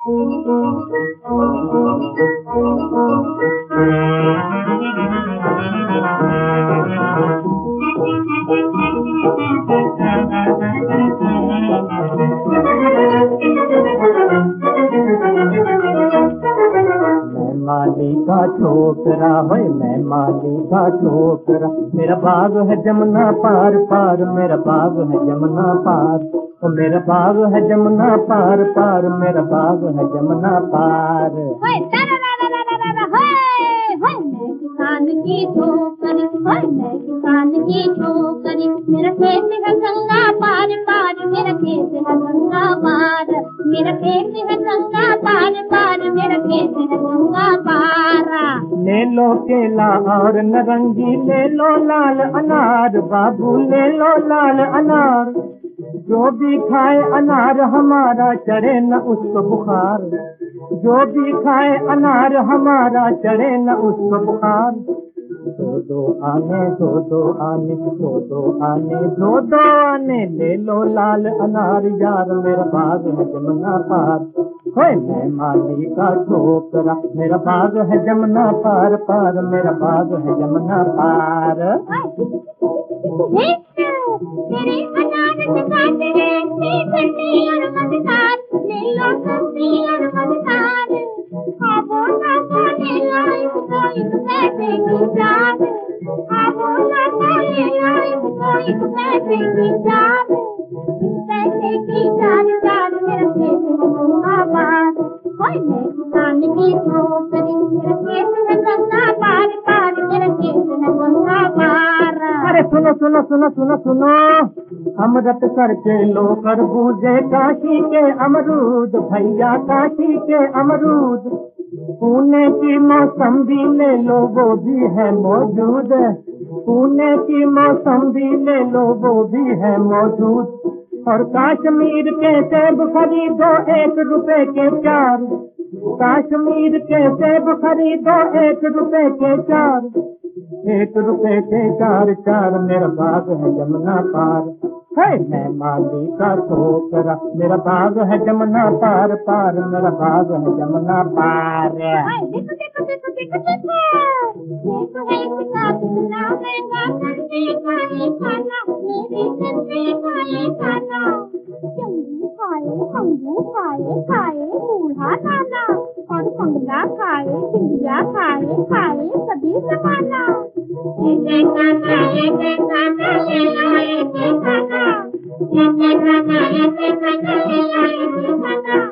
माली का छोकरा है, मैं माली का छोकरा, मेरा बाग है जमुना पार पार, मेरा बाग है जमुना पार, ओ मेरा बाग है जमुना पार पार, मेरा बाग है जमुना पार। मैं किसान की छोकरी, मैं किसान की छोकरी, मेरा खेत है गंगा पार पार, मेरा खेत है गंगा पार, मेरा खेत है गंगा पार पार, मेरा खेत है गंगा पार। ले लो केला और नारंगी, ले लो लाल अनार, बाबू ले लो लाल अनार, जो भी खाए अनार हमारा चढ़े न उसको बुखार, जो भी खाए अनार हमारा चढ़े न उसको बुखार। दो आने दो आने दो आने, ले लो लाल अनार यार, मेरा बाग है जमुना पार, होए मैं माली का छोकरा, मेरा बाग है जमुना पार पार, मेरा बाग है जमुना पार। तेरे अनार से काट रहे ठंडी और मजेदार, ले लो सब्जी और मजेदार, खाबो ना ले लो इसको एक पैसे की जान, खाबो ना ले लो इसको एक पैसे की जान, पैसे की जान जान, मेरा खेत है गंगा पार, ओए मैं किसान की छोकरी, मेरा खेत है गंगा पार पार, मेरा खेत है गंगा पार। अरे सुनो सुनो सुनो सुनो सुनो, अमृत करके लो खरबूजे, काशी के अमरूद भैया, काशी के अमरूद, पुणे की मौसम्बी ले लो वो भी है मौजूद, पुणे की मौसम्बी ले लो वो भी है मौजूद, और कश्मीर के सेब खरीदो 1 रुपए के 4, कश्मीर के सेब खरीदो 1 रुपए के 4, 1 रुपए के 4 4, मेरा बाग है जमुना पार, है मैं माली का छोकरा, मेरा बाग है जमुना पार पार, मेरा बाग है जमुना पार। देखो देखो देखो देखो देखो, देखो है कितना महंगा ठंडी खाए खाना, मेरे ठंडी खाए खाना, चंगू खाए अंगू खाए खाए बूढ़ा नाना, और पंगला खाए चिड़िया खाए खाए सभी जमाना, एक खाना एक खाना ले लो एक खाना, एक खाना ले लो एक खाना।